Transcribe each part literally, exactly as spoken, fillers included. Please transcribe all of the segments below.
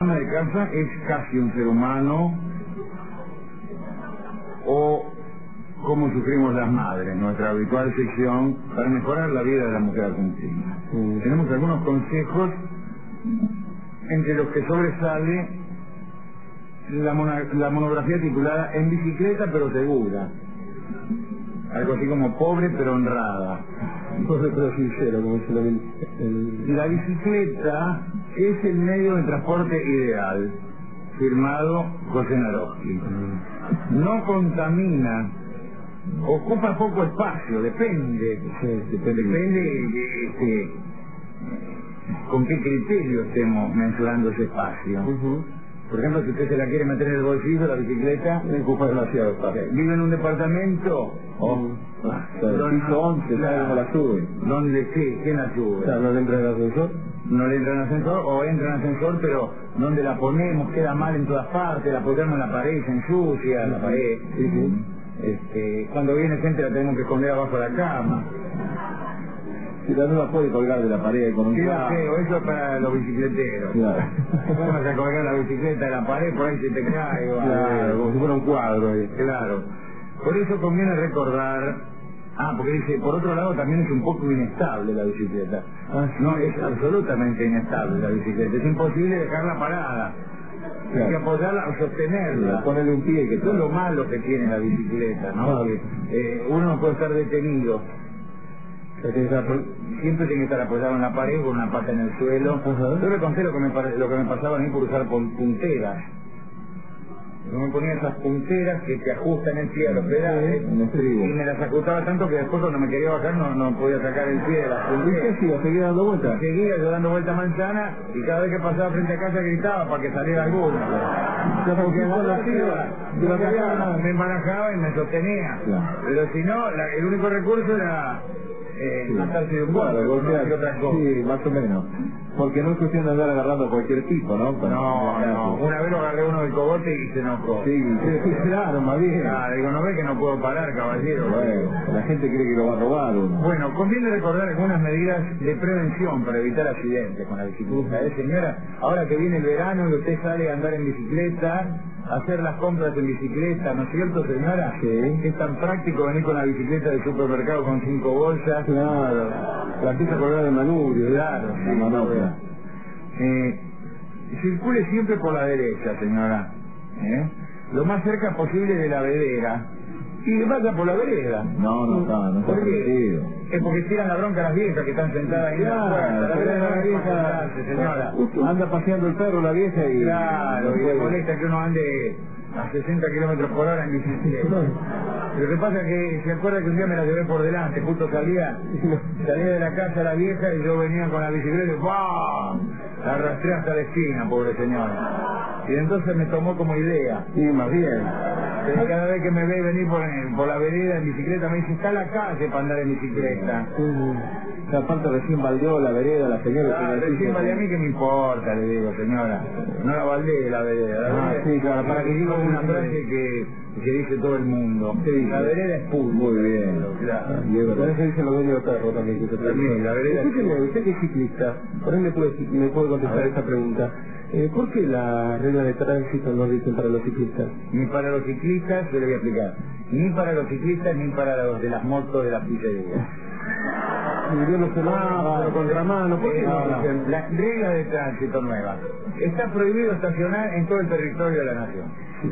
ama de casa es casi un ser humano, o cómo sufrimos las madres, nuestra habitual sección para mejorar la vida de la mujer argentina. Mm. Tenemos algunos consejos entre los que sobresale la, mona, la monografía titulada En bicicleta pero segura. Algo así como pobre pero honrada. Pobre pero sincero, como se lo el, el... La bicicleta es el medio de transporte ideal, firmado José Naroski. No contamina, ocupa poco espacio, depende, sí, depende, depende de, este, con qué criterio estemos mensurando ese espacio. Uh-huh. Por ejemplo, si usted se la quiere meter en el bolsillo, la bicicleta ocupa demasiado espacio. Vive en un departamento, oh, ah, el piso once, ¿sabe cómo la sube? ¿Dónde qué? ¿Quién la sube? O sea, ¿no le entra en el ascensor? No le entra en el ascensor, o entra en el ascensor, pero ¿dónde la ponemos? Queda mal en todas partes, la apoyamos en la pared y se ensucia la pared. Sí, sí. Este, cuando viene gente la tenemos que esconder abajo de la cama. Si la no la puede colgar de la pared con un claro, feo, eso es para los bicicleteros. Claro. ¿Cómo vas a colgar la bicicleta de la pared? Por ahí se te cae. Claro, como si fuera un cuadro ahí. Claro. Por eso conviene recordar... Ah, porque dice, por otro lado también es un poco inestable la bicicleta. Ah, sí. No, es absolutamente inestable la bicicleta. Es imposible dejarla parada. Claro. Hay que apoyarla o sostenerla. Ponerle un pie, que eso es lo malo que tiene la bicicleta, ¿no? Ah, que, eh, uno no puede estar detenido. Siempre tiene que estar apoyado en la pared con una pata en el suelo. Uh-huh. Yo le conté lo que, me, lo que me pasaba a mí por usar punteras. Yo me ponía esas punteras que te ajustan el pie a los pedales, sí, y me las ajustaba tanto que después cuando me quería bajar no, no podía sacar el pie de las punteras. ¿Y qué hacía? ¿Seguía dando vueltas? Seguía yo dando vuelta manzana y cada vez que pasaba frente a casa gritaba para que saliera alguna. Yo porque la me embarajaba y me sostenía. Claro. Pero si no, la, el único recurso era... Eh, sí. Matarse de un claro, golpear, no otra cosa. Sí, más o menos. Porque no es cuestión de andar agarrando a cualquier tipo, ¿no? Para no, no. Una vez lo agarré uno del cogote y se enojó. Sí, sí, claro, más bien. Ah, digo, no ve que no puedo parar, caballero. Bueno, la gente cree que lo va a robar uno. Bueno, conviene recordar algunas medidas de prevención para evitar accidentes con la bicicleta. ¿Eh, señora? Ahora que viene el verano y usted sale a andar en bicicleta, hacer las compras en bicicleta, ¿no es cierto, señora? Sí. Es tan práctico venir con la bicicleta del supermercado con cinco bolsas. Claro. La empieza a colgar de manubrio. Claro, sí, no, no, no. Eh, circule siempre por la derecha, señora. ¿Eh? Lo más cerca posible de la vereda. Y vaya por la vereda. No, no está, no está. ¿Por qué? Es porque tiran la bronca a las viejas que están sentadas ahí. Claro, la, la vereda de la vieja, señora. Anda paseando el perro la vieja y... Claro, y le molesta que uno ande a sesenta kilómetros por hora en bicicleta. Lo que pasa es que se acuerda que un día me la llevé por delante, justo salía, salía de la casa la vieja y yo venía con la bicicleta y ¡bam! La arrastré hasta la esquina, pobre señora. Y entonces me tomó como idea. Sí, más bien. Pero cada vez que me ve venir por, por la vereda en bicicleta me dice, está la calle para andar en bicicleta. Sí. Aparte recién baldeó la vereda, la señora... Ah, recién baldeó a mí que me importa, le digo, señora. No la baldeé la vereda. La ah, vereda, sí, claro, para que diga una frase que, que dice todo el mundo. Sí, la vereda es puro. Muy bien. Claro. Y por eso dicen los dueños de perro también. Que se también, la vereda Escúcheme, usted que es ciclista, por ahí me puede, me puede contestar esta pregunta. Eh, ¿Por qué la regla de tránsito no dicen para los ciclistas? Ni para los ciclistas, yo le voy a explicar. Ni para los ciclistas, ni para los de las motos de las pizzerías. Y Dios no se lava, contramano, ¿por qué no? no, no. La regla de tránsito nueva. Está prohibido estacionar en todo el territorio de la nación.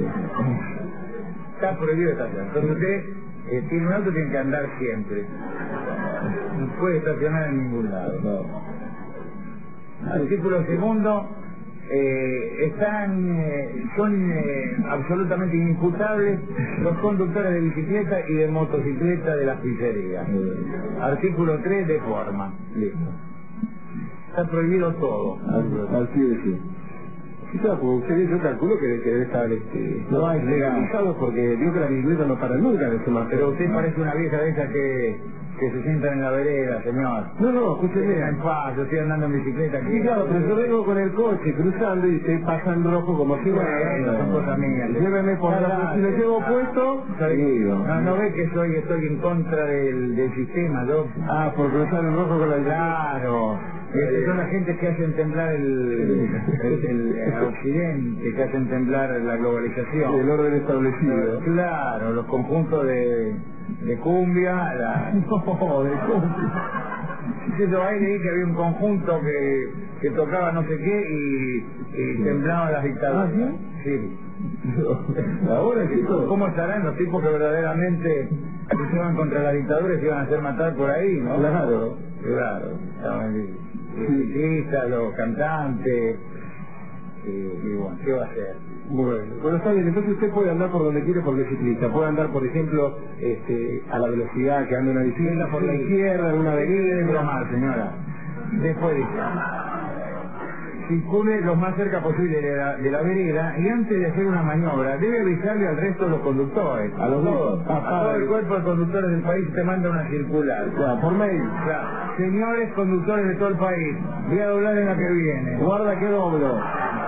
Está prohibido estacionar. Entonces usted eh, tiene un auto, tiene que andar siempre. No puede estacionar en ningún lado. No. Artículo segundo. Eh, están, eh, son eh, absolutamente inimputables los conductores de bicicleta y de motocicleta de las pizzerías. Mm. Artículo tres, de forma. Listo. Está prohibido todo. Al pie de sí. Quizás, pues usted, yo calculo que, que debe estar este, no hay legalizado porque digo que la bicicleta no para nunca de su más. Pero usted ¿no? parece una vieja de esa que que se sientan en la vereda, señor. No, no, escúcheme. En paz, yo estoy andando en bicicleta aquí. Sí, claro, pero yo vengo con el coche cruzando y se pasa en rojo como si bueno, bueno, son cosas mías. Lléveme por la... Si lo llevo puesto, digo. No, no ve que soy, estoy en contra del, del sistema, yo. Ah, por cruzar en rojo con la bicicleta. Claro. Y estas son las gentes que hacen temblar el, el, el, el occidente, que hacen temblar la globalización. El orden establecido. Claro, los conjuntos de, de cumbia, la... No, de cumbia. Yo ahí leí que había un conjunto que, que tocaba no sé qué y, y temblaban las dictaduras. ¿Ah, sí? Sí. Ahora, chicos, ¿cómo estarán los tipos que verdaderamente luchaban contra la dictadura y se iban a hacer matar por ahí, no? Claro. Claro. Estaban los ciclistas, los cantantes, y, y bueno, ¿qué va a hacer? Bueno, bueno, está bien, entonces usted puede andar por donde quiere porque es ciclista. Puede andar, por ejemplo, este, a la velocidad que anda una bicicleta, por la izquierda, en una avenida. Bromar, señora. Después dice, circule lo más cerca posible de la, de la vereda y antes de hacer una maniobra debe avisarle al resto de los conductores. A los dos. A todo el cuerpo de conductores del país te manda una circular. Ya, por mail. Claro. Señores conductores de todo el país, voy a doblar en la que viene. Guarda que doblo.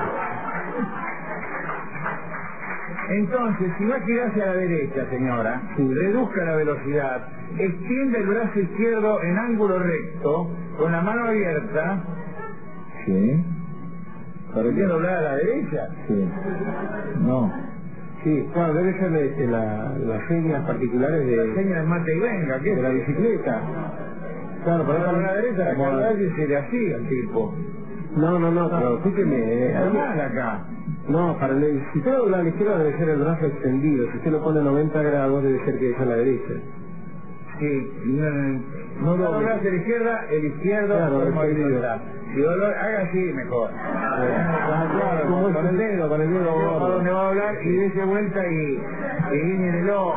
Entonces, si va a girar hacia la derecha, señora, sí, reduzca la velocidad, extiende el brazo izquierdo en ángulo recto, con la mano abierta. Sí. ¿Para qué doblar a la derecha? Sí. No. Sí, claro, debe ser este, la, las señas particulares de... La seña del mate y venga, ¿qué? De la bicicleta. Claro, para para la derecha, la como... calle se le hacía al tipo. No, no, no, pero fíjeme... Eh, Está mal acá. No, para el, si usted dobla a la izquierda debe ser el brazo extendido. Si usted lo pone a noventa grados debe ser que es a la derecha. Sí, no, no doble. a la izquierda, el izquierdo, claro, el horizontal. Si dolor, haga así mejor. Ah, claro, como con el dedo, con el dedo. A donde va a doblar y dése vuelta y, y guiñe en el ojo.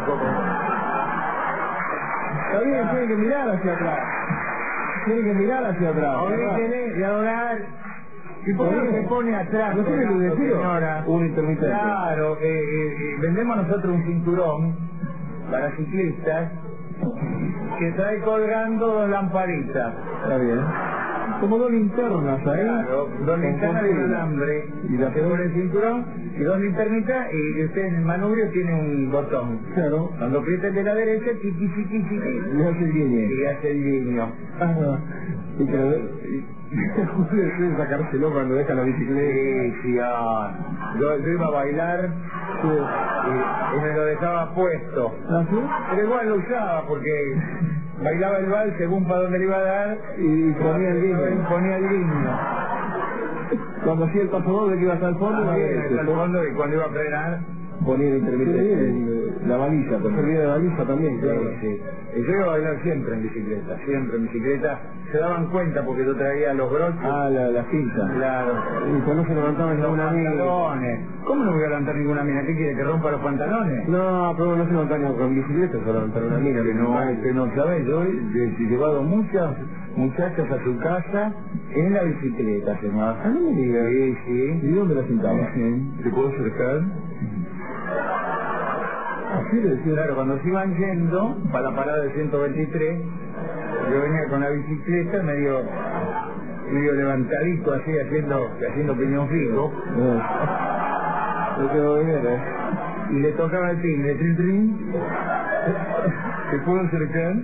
Está bien, tiene que mirar hacia atrás. Tiene que mirar hacia atrás. Orígene y a doblar. ¿Y por qué no se pone atrás? ¿No tiene que decir, señora? Un intermitente. Claro, eh, eh, vendemos nosotros un cinturón para ciclistas que trae colgando dos lamparitas. Está bien. Como dos linternas ahí. Claro, dos linternas de alambre. Y la se pone el cinturón y dos linternitas y usted en el manubrio tiene un botón. Claro. Cuando aprieta el de la derecha, chiqui, chiqui, chiqui. Le hace el guiño. Y hace el guiño. Ah, y que debe sacárselo cuando deja la bicicleta. Sí, sí, ah. yo, yo iba a bailar Sí. y, y me lo dejaba puesto. ¿Ah, sí? Pero igual lo usaba porque bailaba el vals según para dónde le iba a dar Y ponía el guiño. y ponía el guiño. Cuando hacía el paso doble que iba hasta el fondo, Ah, sí, bien, hasta el fondo y cuando iba a frenar. ponía el intermitente. Sí, la baliza, pues servía de baliza también, claro. Sí, sí. Y yo iba a bailar siempre en bicicleta, siempre en bicicleta. Se daban cuenta porque yo traía los broches. Ah, la, la cinta. Claro. Y pues no se levantaba Los ninguna mina. pantalones. ¿Cómo no voy a levantar ninguna mina? ¿Qué quiere, que rompa los pantalones? No, pero no se levantaba ni con bicicleta, se levantaba una mina. Que no, que no sabes, yo he he llevado muchas muchachas a su casa en la bicicleta, señor. Ah, no me digas. Sí, sí. ¿Y dónde la sentaba? ¿Te puedo acercar? Así le decía. Claro, cuando se iban yendo para la parada del ciento veintitrés, yo venía con la bicicleta medio medio levantadito así, haciendo haciendo piñón fijo. Eh. No quedó bien, ¿eh? Y le tocaba el timbre, trin, trin. ¿Te puedo acercar?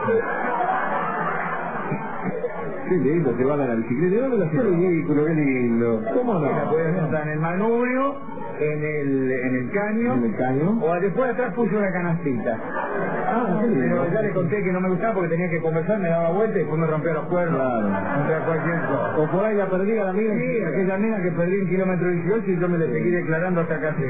Qué lindo, te van a la bicicleta. ¿De dónde la hacía? Qué ridículo, qué lindo. ¿Cómo no? La podías sentar en el manubrio, en el, en el caño, ¿En el caño? o después atrás puse una canastita. Ah, qué lindo. Pero ya le conté que no me gustaba porque tenía que conversar, me daba vuelta y después me rompía los cuernos. Claro. Contra cualquier cosa. O por ahí la perdí a la mina. Sí, aquella mina que perdí en kilómetro dieciocho y yo me le seguí declarando hasta acá.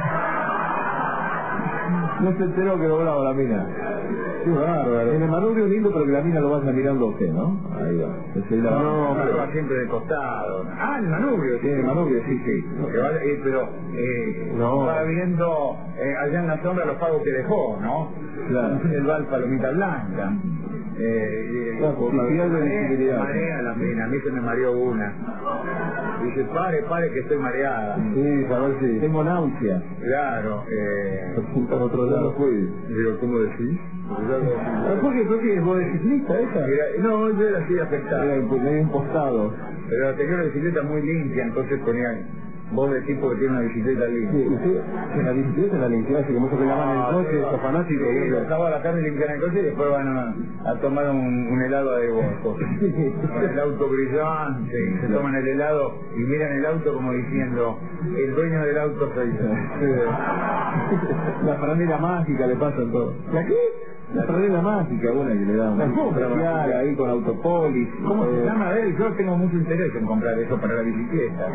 No se enteró que doblaba la mina. Qué bárbaro. En el manubrio lindo, pero que la mina lo vaya mirando a usted, ¿no? Ahí va. Entonces, la... No, pero va siempre de costado. Ah, el manubrio. Sí, el manubrio, sí, sí. Que va, eh, pero eh, No. va viendo eh, allá en la sombra los pagos que dejó, ¿no? Claro. El val palomita blanca. Eh, Claro, publicidad de marea, visibilidad. marea la mina, a mí se me mareó una. Dice, pare, pare que estoy mareada. Sí, a ver si... Tengo náusea. Claro, eh... Por otro lado fue. Digo, ¿cómo decís? ¿Por qué? ¿Por qué? ¿Vos de ciclista esa? Era- no, yo era así afectado. Era medio impostado. Pero tenía una bicicleta muy limpia, entonces ponía Vos de tipo que tiene una bicicleta linda. Sí, usted en la bicicleta la limpió, así como eso que lavan el coche, esos fanáticos. Sí, los sábados a la tarde limpian el coche y después van a, a tomar un, un helado de Bosco. Con el auto brillante, se toman el helado y miran el auto como diciendo, el dueño del auto soy yo. La franela mágica le pasan todo. ¿La qué? La franela mágica, bueno, que le dan una ahí con autopolis. ¿Cómo se llama? A ver, yo tengo mucho interés en comprar eso para la bicicleta.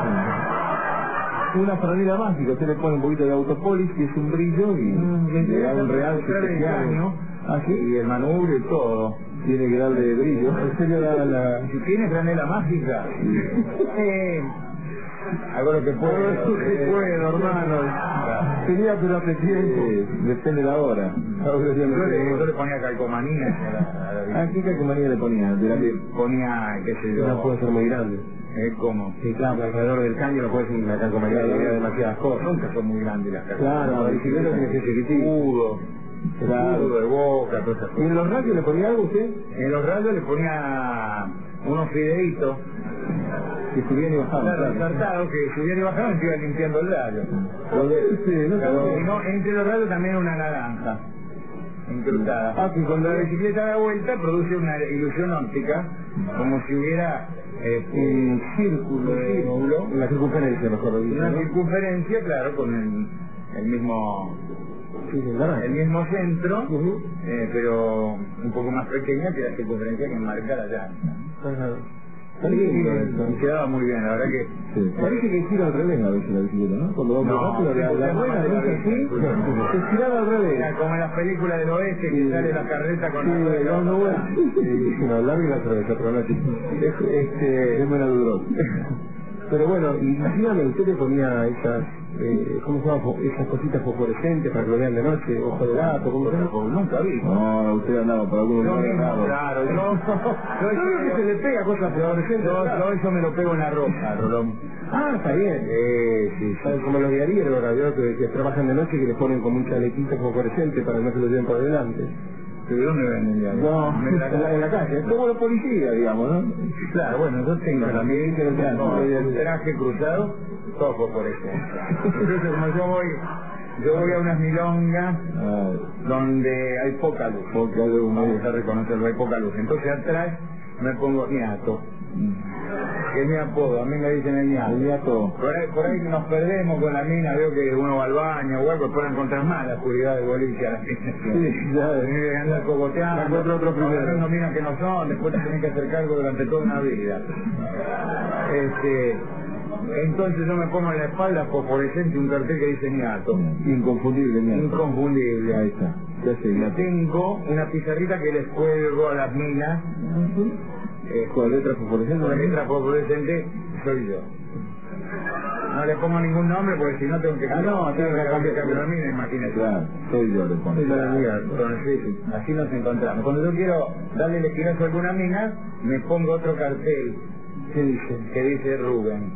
Una franela mágica, usted le pone un poquito de autopolis, que es un brillo, y mm, le da un real especial. Así, y el manubrio y todo. Tiene que darle brillo. Usted le da la... Si tiene franela mágica, eh, hago lo que puedo. Hago lo que puedo, hermano. Tenía pero apeteciente, depende de la hora. Yo le, yo le ponía calcomanía a la, ¿A qué calcomanía le ponía? De la que ponía, qué sé yo. No puede ser muy grande. ¿Eh? ¿Cómo? Sí, claro, alrededor del caño no puede ser una calcomanía que había demasiadas cosas. Nunca son muy grandes las calcomanías. Claro, la bicicleta tiene que ser chiquitito. Escudo, escudo de boca, todo eso. ¿Y en los radios le ponía algo usted? En los radios le ponía unos fideitos. Que subían y bajaban. Claro, ensartados, que subían y bajaban y se iban limpiando el radio. Sí, no, claro, y no, entre los radios también una naranja encrutada. Ah, que cuando la bicicleta da vuelta produce una ilusión óptica, como si hubiera eh, un círculo, un círculo, una circunferencia, mejor dicho. Una ¿no? circunferencia, claro, con el, el mismo sí, el mismo centro, uh-huh. eh, pero un poco más pequeña que la circunferencia que marca la llanta. Uh-huh. Y quedaba muy bien, la verdad que... Sí. Parece que gira al revés a veces la bicicleta, ¿no? Cuando va no, rápido, la, la rueda no es así, se giraba al revés. Era como en las películas del oeste que sí. Sale la carreta con sí, la rueda. No, no, bueno. Sí, no, larga y la cerveza, pero no este, es buena duro. Pero bueno, y dígame, usted le ponía esas, eh, ¿cómo se llama? Esas cositas fosforescentes para que lo vean de noche, ojo de gato, ¿cómo se llama? Nunca vi. No, usted andaba por algún lugar raro. Claro, yo, yo, yo que se le pega cosas fosforescentes. Yo, yo eso me lo pego en la ropa, Rolón. Ah, está bien. Eh, sí, sí. Como los diarios, ¿verdad? Que, que trabajan de noche y que les ponen como un chalequito fosforescente para que no se lo lleven por delante. ¿De dónde venden ya? No, en la, en la calle, es como los policías, digamos, ¿no? Claro, bueno, yo tengo también el traje cruzado, todo por eso. Entonces, como yo voy, yo voy a unas milongas ah, donde hay poca luz, poca luz, vamos a reconocerlo, hay poca luz. Entonces atrás me pongo ñato, que es mi apodo, a mí me dicen el ñato. El ñato. Por ahí, por ahí nos perdemos con la mina, veo que uno va al baño o algo, pueden encontrar más la oscuridad del boliche a la mina. Sí, ya eh, andar cogoteando, encuentro otro primero. No minas que no son, después te tienen que hacer cargo durante toda una vida. Este, entonces yo me pongo en la espalda fosforescente un cartel que dice ñato. Inconfundible, ñato. Inconfundible. Ahí está. Ya sé, y tengo una pizarrita que les cuelgo a las minas. Eh, con letra fosforescente. Con letra fosforescente soy yo. No le pongo ningún nombre porque si no tengo que... Ah, no, tengo que cambiar la mina, imagínate. Claro, soy yo, le pongo. Soy la mía, entonces así nos encontramos. Cuando yo quiero darle el espinazo a alguna mina, me pongo otro cartel. ¿Qué dice? Que dice Rubén.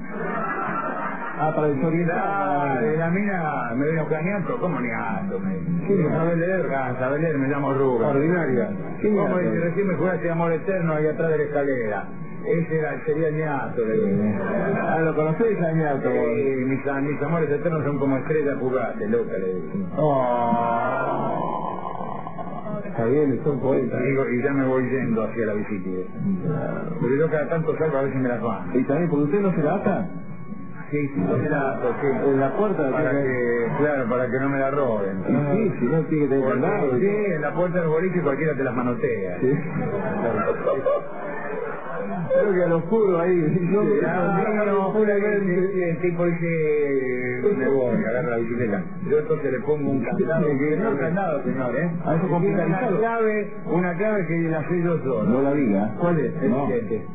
Ah, para desorientar. De la mina me vino cañato, ¿cómo niato? ¿Quién no sabe leer? Ah, sabe leer, me llamo Rubén. Ordinaria. ¿Cómo dice? Recién me jugaste amor eterno ahí atrás de la escalera. Ese era, sería el ñato. Le ah, ¿lo conocéis a ñato? Sí, mis, mis amores eternos son como estrellas fugaces, loca, le digo. Oh. Está bien, son poetas. Y, digo, y ya me voy yendo hacia la bicicleta. Claro. Porque yo cada tanto salgo a ver si me las van. ¿Y también porque usted no se la ata? Sí, sí, no se la ato, sí. En la puerta para que, que, claro, para que no me la roben. Ah, sí, si no tiene que tener candado. Sí, en la puerta del boliche cualquiera te las manotea. Sí. Creo que a los puros ahí. No, no, no, no, puramente. El tipo dice, me voy, agarra la bicicleta. Yo entonces le pongo un candado. No candado, señor, ¿eh? A eso complicado. Una clave, una clave que la sé yo solo. No la diga. ¿Cuál es? El no. siete.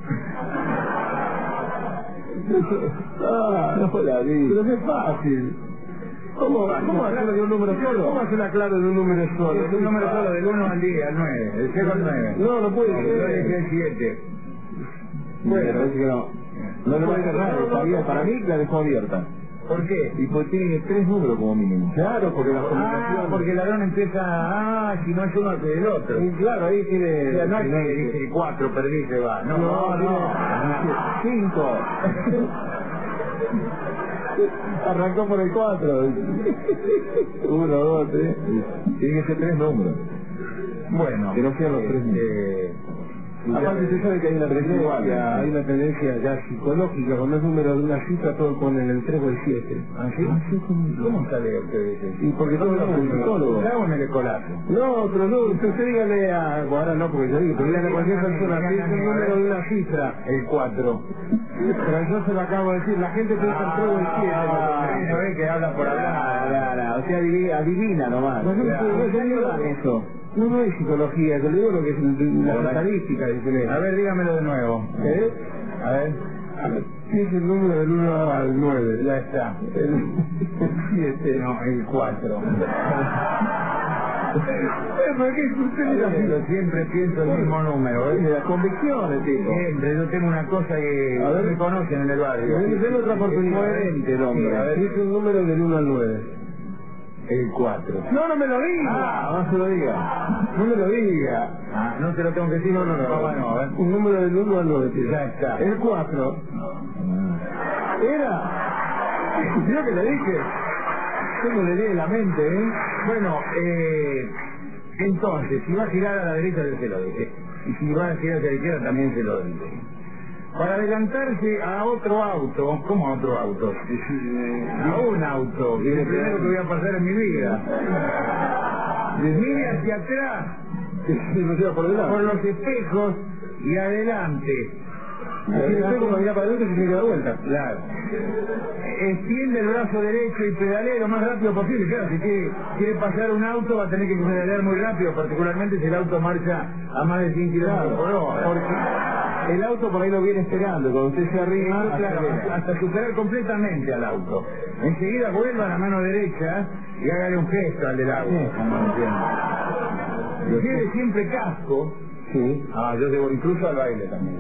Ah, no la diga. Pero es fácil. ¿Cómo, ¿Cómo hacer de un número solo? ¿Cómo hacer la clave de un número solo? Es un número solo del uno al diez, al nueve. El cero al nueve. No, no puede ser. Yo le dije el siete. Bueno, es que no. No le puede cerrar, está abierta. Para mí la dejó abierta. ¿Por qué? Y pues tiene tres números como mínimo. Claro, porque las combinaciones... Ah, porque el ladrón empieza, ah, si no es uno que el otro. Y claro, ahí tiene... O sea, no es que dice cuatro, perdí, se va. No, no, no. Cinco. Arrancó por el cuatro. Uno, dos, tres. Tiene que ser tres números. Bueno, que no sean los tres eh, aparte usted sabe que hay una tendencia, hay una tendencia ya psicológica, cuando es número de una cifra todos ponen el tres o el siete. ¿Ah, sí? ¿Cómo sale usted? Y porque todos somos psicólogos. ¿Claro en el escolazo? No, pero no, usted, usted dígale a... Bueno, ahora no, porque yo digo, pero dígale a cualquier persona que es el número de una cifra. El cuatro. Pero yo se lo acabo de decir, la gente piensa el tres o el siete. No ve que habla por hablar. O sea, adivina, adivina nomás. No, no, no, eso. No, no es psicología, yo le digo lo que es la estadística. A ver, dígamelo de nuevo. ¿Eh? A ver. Es el número del uno al nueve. Ya está. El siete. No, el cuatro. ¿Por qué usted Yo siempre pienso el mismo número, ¿eh? Las convicciones, tipo. Siempre, yo tengo una cosa que a ver, me conocen en el barrio. Denle otra oportunidad. Coherente el hombre. Sí, a ver, es un número del uno al nueve. El cuatro. No, no me lo diga. Ah, no se lo diga. No me lo diga. Ah, no se lo tengo que decir. No, no, no. no, no, no, un número del uno al nueve. Ya está. El cuatro. Era. Yo que le dije. ¿Cómo le di la mente, eh? Bueno, eh... entonces, si va a girar a la derecha, se lo dije. Y si va a girar hacia la izquierda, también se lo dije. Para adelantarse a otro auto, ¿cómo a otro auto? A un auto, que es el primero que voy a pasar en mi vida. Mire hacia atrás, por, por los espejos y adelante. Si el espejo para mirar para adelante, se tiene que dar vuelta. Claro. Extiende el brazo derecho y pedalee lo más rápido posible. Claro, si quiere, quiere pasar un auto va a tener que pedalear muy rápido, particularmente si el auto marcha a más de cien kilómetros por hora. Porque el auto por ahí lo viene esperando, cuando usted se arrima, hasta, claro, hasta superar completamente al auto. Enseguida vuelva a la mano derecha y hágale un gesto al del auto. Sí. Lleve siempre casco. Sí. Ah, yo llevo incluso al baile también.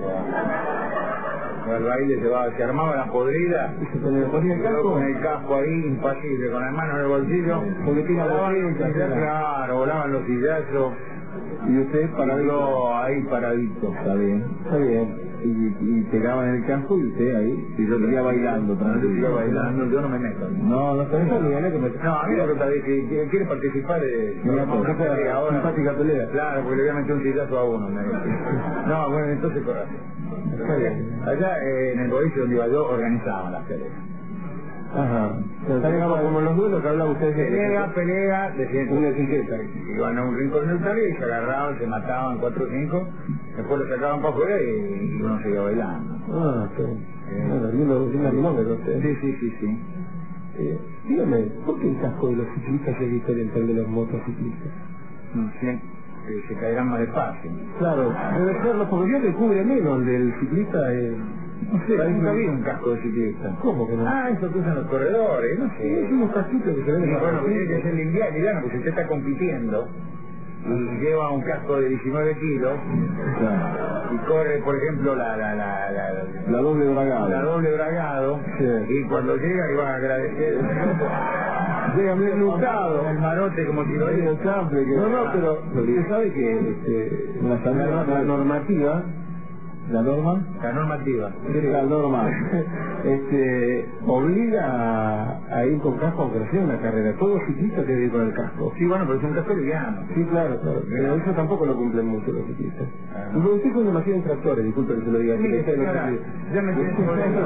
Al baile se, va, se armaba la podrida. ¿Y se ponía el casco? Con el casco ahí, impasible, con las manos en el bolsillo. Porque tira volaban los sillazos, claro, volaban los sillazos. Y usted paradito ahí paradito. Está bien, está bien. Y, y pegaban el casco y usted ahí, y yo seguía bailando. Yo seguía bailando, yo no me meto. No, no está eso, ni que me... No, a mí me gusta decir que quiere participar de... Mira, porque fue ahora simpática pelea. Claro, porque le voy a meter un sillazo a uno. Me... No, bueno, entonces coraje. Está bien. Allá eh, en el boliche donde iba yo organizaban las peleas. Ajá. Pero como los duelos que hablaba usted de... Pelea, pelea, decían una etiqueta. Iban a un rincón neutral y se agarraban, se mataban cuatro o cinco, después lo sacaban para afuera y, y uno seguía bailando. Ah, sí. Eh, bueno, lindo, lindo animal, usted. Sí, sí, sí, sí. Eh, dígame, ¿por qué el casco de los ciclistas es diferente al de los motociclistas? No sé, eh, se caerán más despacio. Claro, debe serlo, porque yo le cubre menos el del ciclista. Eh, no sé, nunca vi un casco de ciclista. ¿Cómo que no? Ah, eso que usan los corredores, no sé. Es unos casquitos que se ven en la bueno, tiene que ser liviano, porque si usted está compitiendo y lleva un casco de diecinueve kilos, claro, y corre, por ejemplo, la la la la, la doble bragado, la doble bragado, sí, y cuando llega iba a agradecer, llega bien lustrado, el marote como si lo diera el chample. No, no, pero usted sabe que este, la, la, la normativa, la norma, la normativa, la norma, este, obliga a, a ir con casco aunque sea una carrera. Todo ciclista debe ir con el casco. Sí, bueno, pero es un casco liviano. Sí, claro, claro. Pero eso tampoco lo cumplen mucho los ciclistas. Ah, no. Y usted cuando imagina tractores, disculpe que se lo diga. Sí, que señora, ya me estoy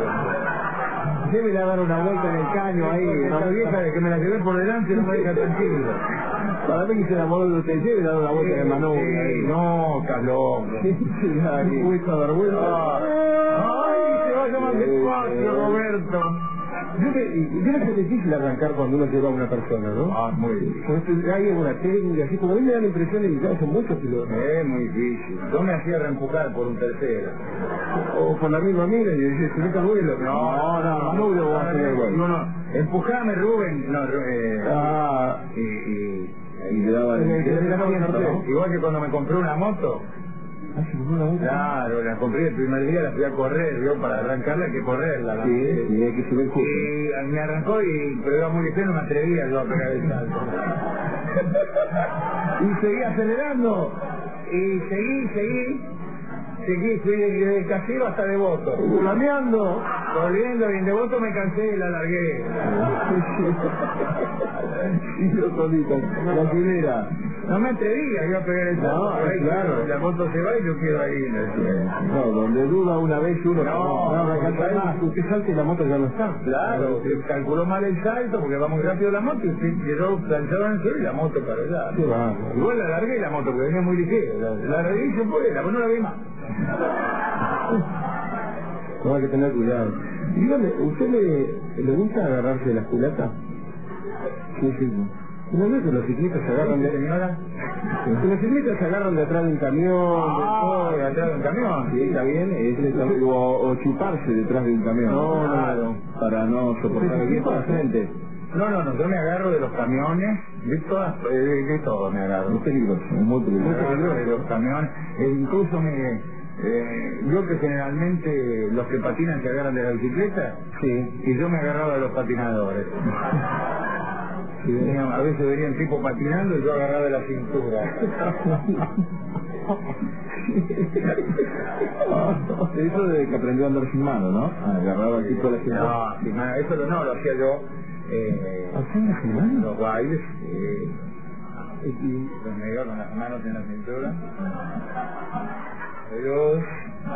debe dar una vuelta en el caño ahí. La vieja de que me la llevé por delante no me deja tranquilo. Para mí que se enamoró de usted, debe dar una vuelta en el manubrio. Sí, no, calón. Uy, está vergüenza. Ay, se vaya más despacio, Roberto. Yo creo que es difícil arrancar cuando uno lleva a una persona, ¿no? Ah, muy difícil. Pues hay una técnica, así como a mí me da la impresión de que ya son muchos pilotos. Es muy difícil. Yo me hacía reempujar por un tercero. O por la misma amiga y decís, subiste al vuelo. No, no, no, no, a hacer igual. no, no. Empujame, Rubén. No, eh, ah, y, y, y le daba el... Igual que cuando me compré una moto. Ah, ¿se compró una moto? Claro, la compré el primer día, la fui a correr, ¿vio? Para arrancarla hay que correrla. ¿No? Sí, y hay que subir justo. Y me arrancó y, pero iba muy ligero, no me atrevía yo a pegar el salto. Y seguí acelerando. Y seguí, seguí. Seguí, fui desde el casero hasta Devoto. Flameando. Volviendo y en Devoto me cansé y la largué. Y yo solita, la primera. No me atrevía yo a pegar el salto. No, por ahí, claro. La moto se va y yo quedo ahí. No, donde duda una vez uno... No, no, no, no, no, no, usted salta y la moto ya no está. Claro, usted calculó mal el salto porque va muy rápido la moto y usted quedó planchado en el suelo y la moto para allá. Qué va. Igual la largué la moto porque venía muy ligera. La, la largué y se fue, la no la vi más. No hay que tener cuidado. Dígame, ¿usted le, le gusta agarrarse de las culatas? Sí, sí. ¿No ves que los ciclistas se agarran de... señora? Que los ciclistas se agarran detrás de un camión, Ah, de todo, detrás de un camión. Sí, está bien, es, o, o chuparse detrás de un camión. No, no, no, para no soportar el viento a la frente. No, no, no, yo me agarro de los camiones, de todas, de, de todo me agarro. Es peligroso, es muy Me peligroso. agarro de los camiones, e incluso me... Eh, yo que generalmente los que patinan se agarran de la bicicleta, Sí. y yo me agarraba de los patinadores. Y venían, a veces venían tipo patinando y yo agarraba de la cintura. Eso de que aprendió a andar sin mano, ¿no? Agarraba el tipo de la cintura. No, sin mano, eso lo- no lo hacía yo. Eh, ¿Hacía sin mano? los bailes, eh, y los negros con las manos en la cintura. Adiós.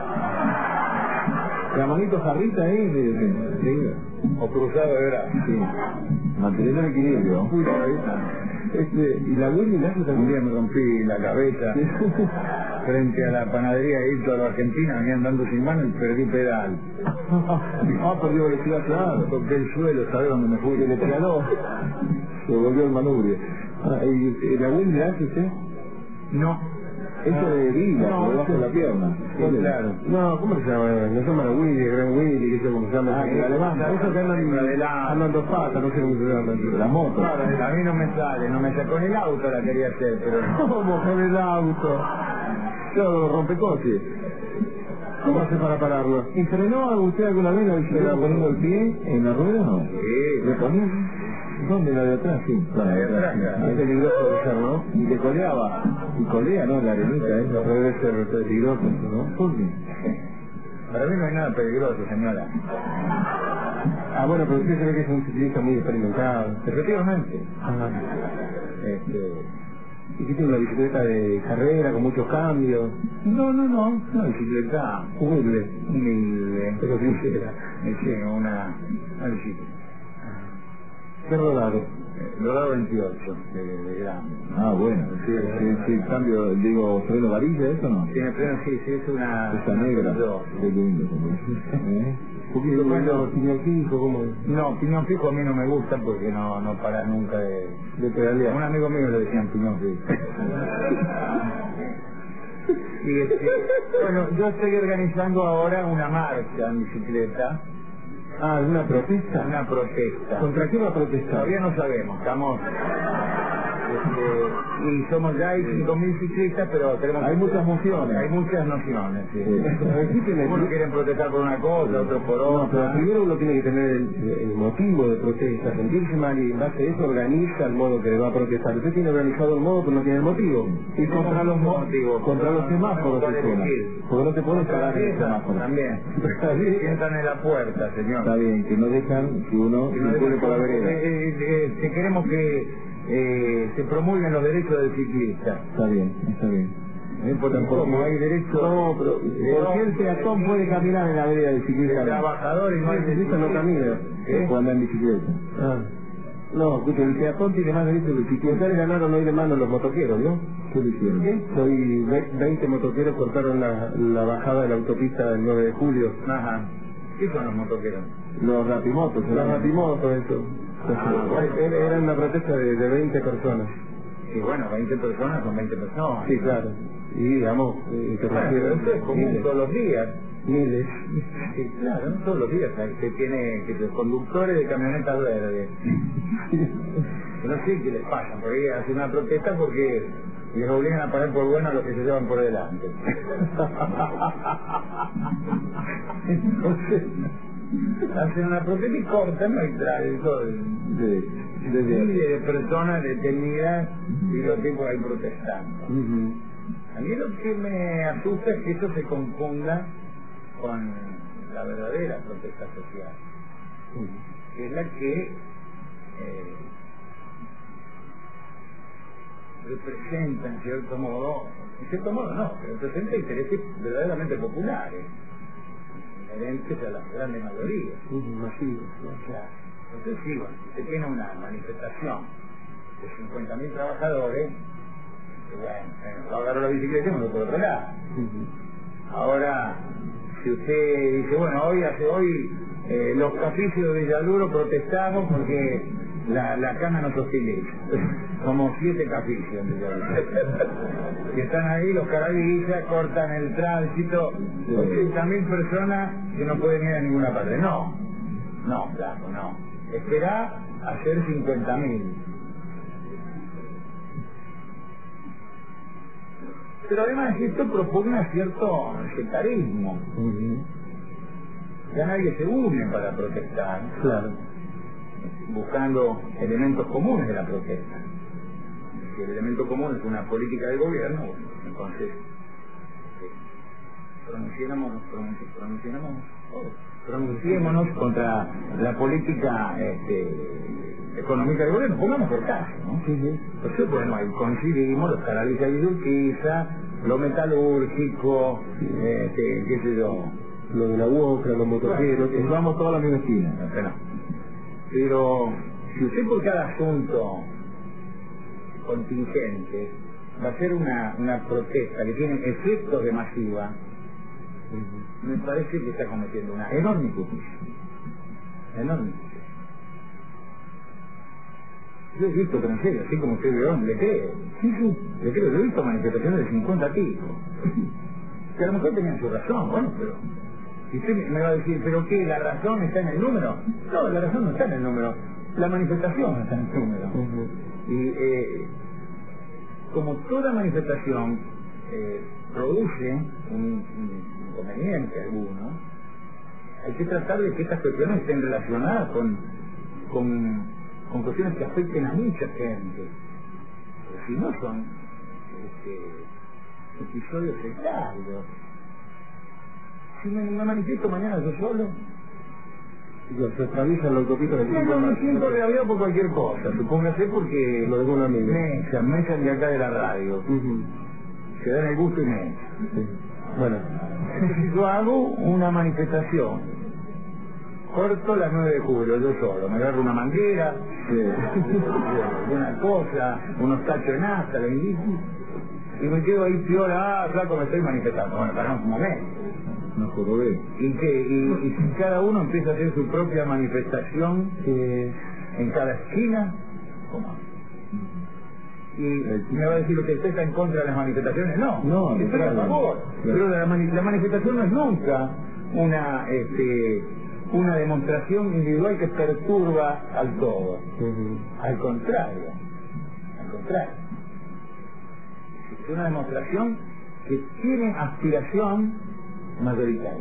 La manito jarrita ahí, de, de, de, O cruzado de brazos. sí. Manteniendo el equilibrio. Uy, cabeza. Este, y la Willy Lazo Un también. día me rompí la cabeza frente a la panadería de Hilton Argentina, venían andando sin mano y perdí pedal. Ah, perdió velocidad, claro. Toqué el suelo, ¿sabes dónde me fui? Y le pedaló. Se volvió el manubrio. Ah, ¿y, y la Willy Lazo usted? No. Eso de vida, No, por debajo de la pierna. Sí, claro. No, ¿cómo se llama? No se llama Willy, Gran Willy, que sé cómo se llama. Ah, el alemán. la- Esos que andan, la de la- andan dos patas, no sé cómo se llama. La moto. Claro, a mí no me sale, no me sale. Con el auto la quería hacer, pero... ¿Cómo con el auto? Todo rompecoches. ¿Cómo hace para pararlo? ¿Y frenó usted alguna vez la bicicleta poniendo el pie en la rueda o no? Sí, ¿Le ponía? ¿Dónde? ¿La de atrás? Sí. La de atrás, Es peligroso de ser, ¿no? Y le coleaba. Y colea, ¿no? La arenita, ¿eh? No debe ser peligroso, ¿no? ¿Por qué? para mí no hay nada peligroso, señora. Ah, bueno, pero usted se ve que es un ciclista muy experimentado. Efectivamente. Ajá. Este... ¿Y qué tiene una bicicleta de carrera con muchos cambios? No, no, no. Una bicicleta Humilde. humilde. Pero sincera. Sí, una... una bicicleta. ¿Qué rodado? Eh, Logrado veintiocho de, de gramo. Ah, bueno. Sí, sí, sí, cambio, digo, freno varilla, ¿eso no? Tiene freno, sí, sí, es una... Esta una negra. dos. Qué lindo. ¿Eh? Un poquito bueno, piñón fijo, ¿cómo es? No, piñón fijo a mí no me gusta porque no, no para nunca de... De pedalear. A un amigo mío le decían piñón fijo. Y este, bueno, yo estoy organizando ahora una marcha en bicicleta, Ah, ¿una protesta? una protesta. ¿Contra qué va a protestar? Todavía no sabemos, estamos... Este, y somos ya hay cinco mil ciclistas, pero tenemos... Hay muchas mociones. Hay muchas nociones, sí. Sí. Algunos quieren protestar por una cosa, otros por otra. No, pero primero uno tiene que tener el, el motivo de protesta, sentirse mal y en base a eso organiza el modo que le va a protestar. Usted tiene organizado el modo pero no tiene el motivo. Y contra los mo- motivos. contra los semáforos ¿Cuál se suena. elegir? Porque no te puedes parar en el semáforo. También. Está bien. Sientan en la puerta, señor. Está bien, que no dejan que uno Si no circule dejan- por la vereda. eh, eh, eh, que queremos que eh, se promulguen los derechos del ciclista. Está bien, está bien. No importa cómo hay derechos. No, pero de ¿por qué el hombre, peatón puede caminar en la vereda de de bicicleta? trabajador y no hay El ciclista no camina. ¿Eh? Cuando anda en bicicleta. Ah. No, escucha, el peatón tiene más derecho que el ciclista. Le ganaron hoy de mano los motoqueros, ¿no? ¿Qué le hicieron? ¿Qué? Hoy ve- veinte motoqueros cortaron la, la bajada de la autopista del nueve de julio. Ajá. ¿Qué son los motoqueros? Los rapimotos, los rapimotos, eso. Ah, Era era una protesta de, de veinte personas. Y bueno, veinte personas son veinte personas. Sí, claro. Y digamos, eh, que Bueno, pero esto es común miles. todos los días. Miles. Sí, claro, no todos los días. Se tiene que los conductores de camionetas verdes. No sé qué les pasa, porque ahí hacen una protesta porque les obligan a parar por bueno a los que se llevan por delante. Entonces, hacen una protesta y cortan ¿no? y traen todo el... De, de, miles de personas detenidas y los tipos ahí protestando. Ujú. A mí lo que me asusta es que esto se confunda con la verdadera protesta social, que es la que eh, representa en cierto modo, en cierto modo no, pero representa intereses verdaderamente populares, inherentes a las grandes mayorías. Masivos, ¿no? Claro. Entonces sí, bueno, si usted tiene una manifestación de cincuenta mil trabajadores, bueno, va a agarrar la bicicleta y me lo por otro lado. Uh-huh. Ahora, si usted dice, bueno, hoy hace hoy eh, los caficios de Villaluro protestamos porque la, la cana nos hostiliza. Como siete caficios en Villaluro. Y están ahí los carabineros, cortan el tránsito, ochenta mil personas que no pueden ir a ninguna parte. No, no, claro, no. Esperá a hacer cincuenta mil. Pero además esto propugna cierto sectarismo. Uh-huh. Ya nadie se une para protestar, claro, buscando elementos comunes de la protesta. Si el elemento común es una política de gobierno, bueno, entonces eh, pronunciémonos, pronunci- pronunciémonos, oh, pronunciémonos contra la política este, económica del gobierno, pongamos por caso, ¿no? Sí, sí. Entonces, bueno, ahí coincidimos los Carabisas y Urquiza, lo metalúrgico, este, qué sé yo, lo de la UOCRA, los motoqueros, bueno, vamos toda la misma esquina. No. Pero si usted por cada asunto contingente va a hacer una, una protesta que tiene efectos de masiva, uh-huh, me parece que está cometiendo una enorme injusticia. Enorme. Yo he visto, pero en serio, así como usted vio, le creo. Sí, sí, le creo. Yo he visto manifestaciones de cincuenta tipos. Que a lo mejor tenían su razón, bueno, pero... Y usted me va a decir, ¿pero qué? ¿La razón está en el número? No, la razón no está en el número. La manifestación está en el número. Uh-huh. Y eh, como toda manifestación eh, produce un, un inconveniente alguno, hay que tratar de que estas cuestiones estén relacionadas con... con con cuestiones que afecten a mucha gente, pero si no son este, episodios sectarios. Si me, me manifiesto mañana yo solo, yo, se atraviesa la autopista del no, no, me siento reaviado por cualquier cosa, supóngase porque lo de un amigo me echan, me echan de acá de la radio, uh-huh, se dan el gusto y me echan. Sí. Bueno, si yo hago una manifestación, corto la nueve de julio, yo solo, me agarro una manguera, sí, una cosa, unos tachos de nafta, le invito, y me quedo ahí piola, ah, flaco, me estoy manifestando. Bueno, paramos un momento. No joder. ¿Y qué? Y, y si cada uno empieza a hacer su propia manifestación eh, en cada esquina, ¿cómo? Y me va a decir que usted está en contra de las manifestaciones. No, no, estoy a favor. Pero la, la manifestación no es nunca una... este una demostración individual que perturba al todo. Uh-huh. Al contrario, al contrario. Es una demostración que tiene aspiración mayoritaria.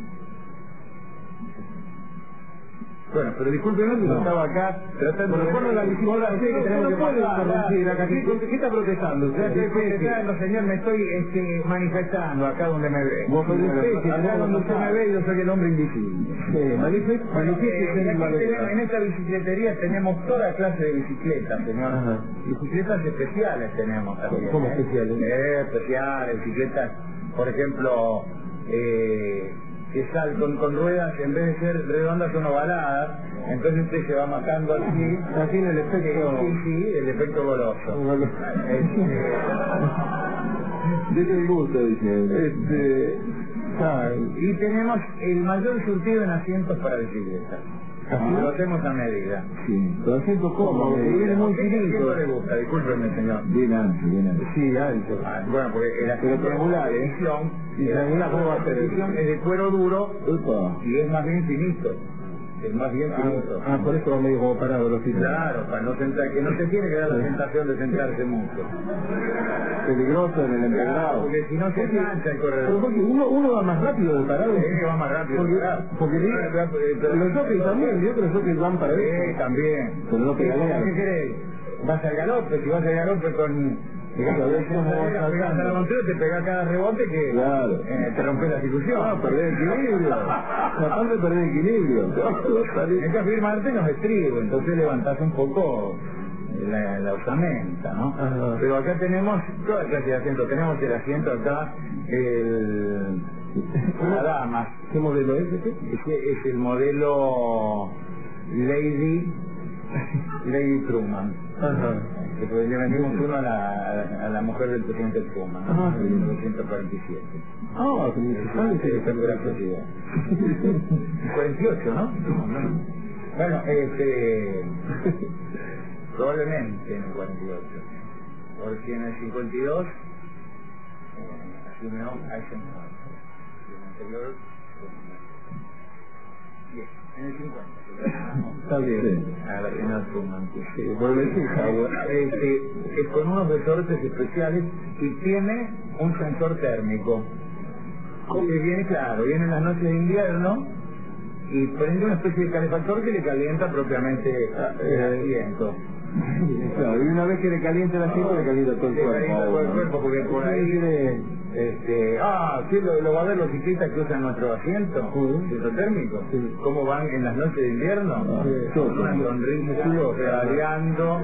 Bueno, pero discúlpeme, no. yo estaba acá tratando de... Bueno, la bicicleta que tenemos que pasar. ¿Qué está protestando? Estoy protestando, señor, me estoy este, manifestando acá donde me ve. Vos sos especie, acá donde usted me ve, yo soy el hombre invisible. Sí, manifiesto. En esta bicicletería tenemos toda clase de bicicletas, señor. Ajá. Bicicletas especiales tenemos también. ¿Cómo especiales? Eh, especiales, bicicletas, por ejemplo... Eh, que sal con, con ruedas, en vez de ser redondas son ovaladas, entonces usted se va matando así, así en el efecto, sí, sí, el efecto goloso. Este... de qué gusto, dice. Este... Ah, y tenemos el mayor surtido en asientos para bicicletas. Así lo hacemos a medida. Sí, pero asiento cómodo, porque viene muy finito. ¿Qué le gusta? Discúlpeme, señor. Bien ancho, bien ancho. Sí, alto. Ah, bueno, porque el asiento triangular, ¿eh? Y triangular, ¿cómo va a ser? Es de cuero duro. Upa. Y es más bien finito. Es más bien finito. Ah, ah, por eso va medio como parado los sitios. Claro, para no sentar, que no se tiene que dar la tentación de sentarse mucho. Peligroso en el empedrado. Porque si no se engancha el corredor. Pero porque uno, uno va más rápido de parado. Sí, va más rápido. Porque, porque digo, los jockeys también, yo creo que los jockeys van para eso. Sí, también. Pero no pedalean. ¿Qué querés? Vas al galope, si vas al galope con Pegás al montero, te pegás cada rebote que claro. eh, te rompes la discusión. No, perdés equilibrio. Aparte de perder equilibrio. Hay que afirmarte en los estribos, entonces levantás un poco la, la osamenta, ¿no? Ajá. Pero acá tenemos toda clase de asientos. Tenemos el asiento acá, el... la dama. ¿Qué modelo es ese? Ese es el modelo Lady Lady Truman. Ajá. Que le vendimos uno a la, a la mujer del presidente Truman, Ajá. en mil novecientos cuarenta y siete. Ah, qué interesante. cuarenta y ocho, ¿no? Bueno, este... probablemente en el cuarenta y ocho. Porque en el cincuenta y dos... Eh, asumió Eisenhower. Y en el anterior... Bien, en el cincuenta. Está bien. A la final Truman. Sí, bueno, este, es con unos resortes especiales y tiene un sensor térmico. Que viene, claro, viene en las noches de invierno y prende una especie de calefactor que le calienta propiamente el asiento. Claro, y una vez que le calienta el asiento, le calienta todo el Le cuerpo. calienta todo el cuerpo porque por ahí tiene, este, ah, ¿sí lo, lo va a ver los ciclistas que usan nuestro asiento? Sí. ¿Asiento térmico? Sí. ¿Cómo van en las noches de invierno? Sí. Con una sonrisa, pedaleando.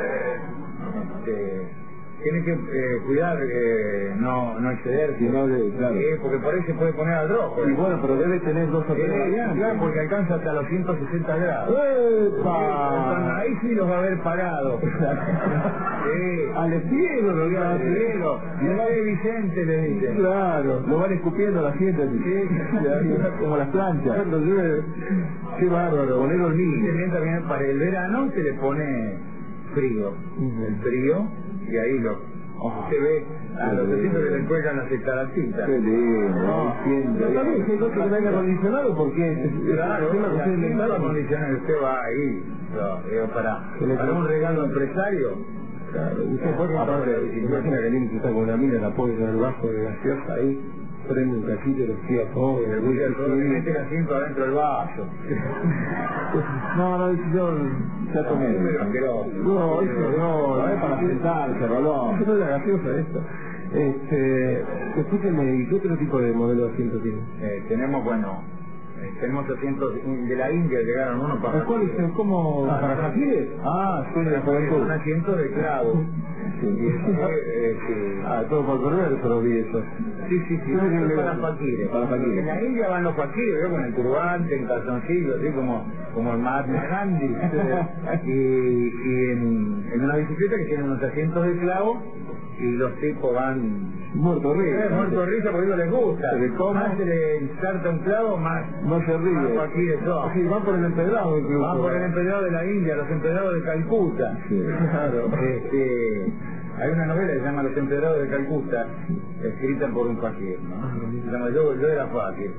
Este, tiene que eh, cuidar, eh, no, no excederse. No, de, claro. Sí, porque por ahí se puede poner al rojo. Y bueno, pero debe tener dos o tres Eh, variantes. claro, porque alcanza hasta los ciento sesenta grados. ¡Epa! Ahí sí los va a haber parado. Sí. Al cielo, lo Al cielo. Y no de Vicente, le dicen. Claro, lo van escupiendo la gente así. Como las planchas. Qué bárbaro, poner hormigas. También, también para el verano se le pone frío. El frío, y ahí lo... Usted ve a los vecinos que le cuelgan las estalactitas. Qué lindo. Pero también si hay otro que no haya acondicionado, porque claro, es una cuestión el mental. acondicionado, usted va ahí, no, digo, para, para un regalo empresario. Claro, y usted puede, aparte, imagina que alguien que está con una mina, la pone en el bajo de gaseosa ahí, prende un cachito y lo tira todo, Le gusta el todo, mete el asiento adentro del vaso. No, no, yo ya tomé. No, eso no, no es para sentarse, Rolón. Eso es la gaseosa esto. Este, escúcheme, ¿y qué otro tipo de modelo de asiento tiene? Eh, tenemos, bueno, eh, tenemos asientos de la India, llegaron unos para... ¿Cuáles son? ¿Cómo? Ah, ¿Para Jafires? Ah, son de la juventud. Un asiento de clavo. Sí. Eh, sí. Ah, todo por correr, pero vi eso. Sí, sí, sí, Creo que para le- faquires. para faquires. En la India van los faquires, veo con el turbante, en calzoncillo, así como, como el Mahatma Gandhi. y y en, en una bicicleta que tiene unos asientos de clavo y los tipos van... Muerto risa. Eh, muerto de risa porque no les gusta. Se le come. Más se le inserta un clavo, más... No se ríe. Más faquires son. Sí, van por el empedrado incluso. Van por el empedrado de la India, los empedrados de Calcuta. Sí, claro. Este, hay una novela que se llama Los empedrados de Calcuta, escrita por un fakir, ¿no? Se llama Yo, yo era fakir.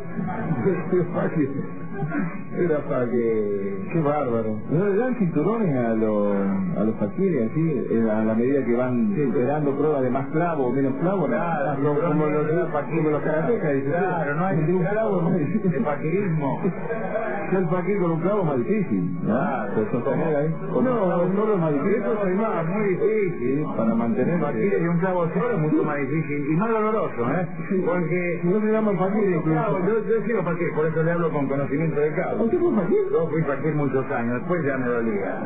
Era para que... Qué bárbaro. ¿No le dan cinturones a los, a los fakires así, eh, a la medida que van esperando pruebas de más clavo o menos clavo? Nada, como, como los, como los karatecas, dice. Claro, no hay un clavo más de difícil. fakirismo. Ser fakir con un clavo es más difícil, ¿no? Claro, Pues sostener ahí. no, No, solo es más difícil. Eso es más, muy difícil. Para mantener Fakires y un clavo solo es mucho más difícil y más doloroso, ¿eh? Porque... no se llaman fakires. Claro, yo, yo he sido fakir, por eso le hablo con conocimiento de causa. ¿Usted fue fakir? Yo fui fakir muchos años, después ya me dolía.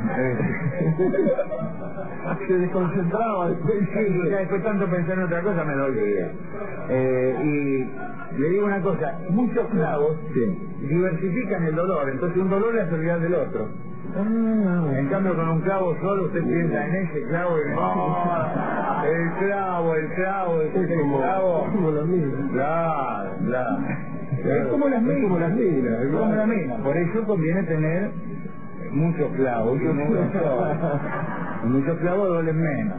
Se desconcentraba después. Sí, ya después tanto pensar en otra cosa me dolía. Eh, y le digo una cosa, muchos clavos Sí. diversifican el dolor, entonces un dolor le hace olvidar del otro. En cambio con un clavo solo usted piensa en ese clavo y ¡oh! el clavo, el clavo, el, Es como, clavo. como la misma. Claro, claro. Es como las minas. Como las minas. Es como la misma. Por eso conviene tener muchos clavos. Y muchos, muchos clavos duelen menos.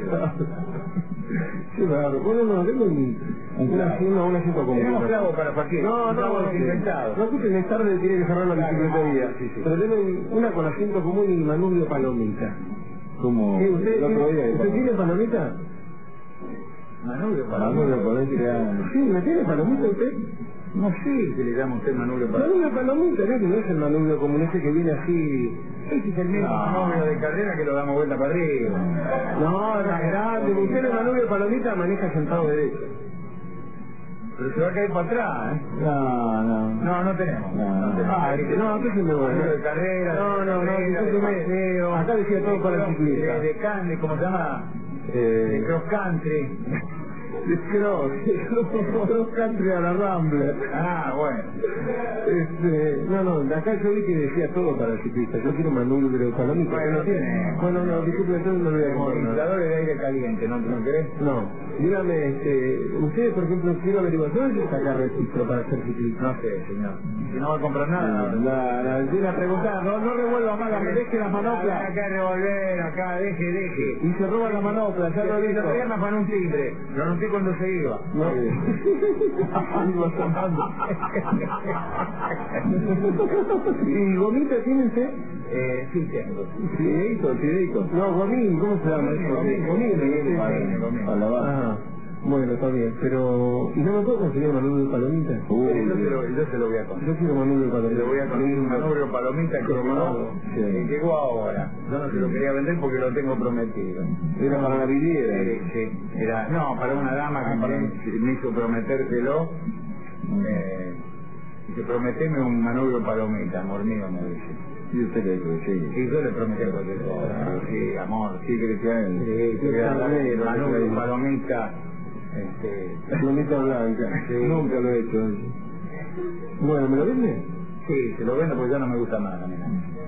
Qué raro. Bueno, no, tengo un, un clavo, una, una cita con Tenemos clavos para fakir. No, no, clavos no, desinfectados. no, escuchen, es tarde, tiene que cerrar la Claro, bicicletería. no, sí, sí. Pero tengo una con asiento común y manubrio palomita. Como ¿Sí, usted, el otro día. ¿usted tiene palomita? Manubrio para Manubrio palomita. Sí, ¿me tiene palomita usted? No sé qué le llama usted manubrio palomita. Manubrio palomita, ¿no? Que no es el manubrio común ese que viene así. Ese es el mismo No. manubrio de carrera que lo damos vuelta para arriba. No, es grande. Usted el manubrio palomita maneja sentado derecho. Pero se va a caer para atrás, ¿eh? No, no. No, no tenemos. No, no tenemos. Ah, este, no, entonces me voy. Manubrio de carrera, No, no, no, de carrera, entonces de me- paseo, acá decía todo para el de- ciclista. De, de candy, ¿cómo se llama? Eh, De cross country. Es que no, cross country a la Rambler. Ah, bueno. Este, no, no, de acá yo vi que decía todo para el ciclista. Yo quiero manubrio palomita. Bueno, no tiene. Bueno, no, disculpe, entonces no le voy a comprar nada. Ventiladores de aire caliente, ¿no, no querés? No, dígame, este, ustedes, por ejemplo, quiero averiguar, ¿dónde se saca registro para ser ciclista? No sé, señor. Si no va a comprar nada. La, la, viene a preguntar, no, no revuelva más, la, deje las manoplas. Acá revolver, acá, deje, deje. Y se roban las manoplas, ya lo El dijo. otro día me afanó un timbre, lo anoté cuando se iba. No, iba sonando. ¿Y gomita tiene usted? Eh, sí tengo. Fideito, fideito. No, gomín, ¿cómo se llama eso? Gomín, Gomín, sí, sí, gomín, gomín. Para lavar. Ah, bueno, está bien, pero... ¿Y no me puedo conseguir un manubrio de palomita? Yo se lo, yo se lo voy a contar. Yo quiero manubrio de palomita. Le voy a conseguir un manubrio palomita que llegó, Sí. que llegó ahora. Yo no se lo quería vender porque lo tengo prometido. Era para la vidriera. Eh, sí, era, no, para una dama que me, me hizo prometérselo. Eh, dice, prometeme un manubrio palomita, amor mío, me dice. Y usted le dijo, sí. Y yo le prometí cualquier cosa. Sí, amor, sí, ¿Qué que hay? sí, que era el manubrio palomita. Este, Palomita blanca. Sí. Nunca lo he hecho. Bueno, ¿me lo vende? sí, se lo vendo porque ya no me gusta más a mí.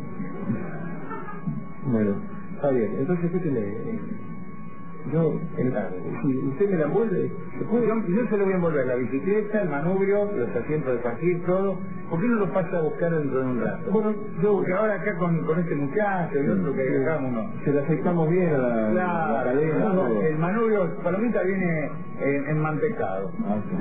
Bueno, está bien. Entonces, ¿qué tiene? Yo, en, si usted me la envuelve, ¿se puede? Yo, yo se lo voy a envolver, la bicicleta, el manubrio, los asientos de pajín, todo. ¿Por qué no lo pasa a buscar dentro de un rato? Bueno, yo... Porque ahora acá con, con este muchacho y otro que dejamos uno. Se la aceptamos bien a la, la Claro, cadena. no, no, todo. el manubrio palomita viene en, en mantecado.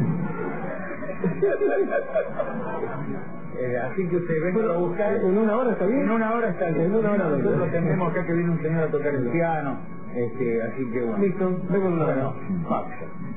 Eh, así que usted venga a buscar. ¿En una hora está bien? En una hora está bien. En una hora Nosotros bien. tenemos acá que viene un señor a tocar el piano. Este, así que bueno. Listo, vengo en una hora. Bueno, pasa.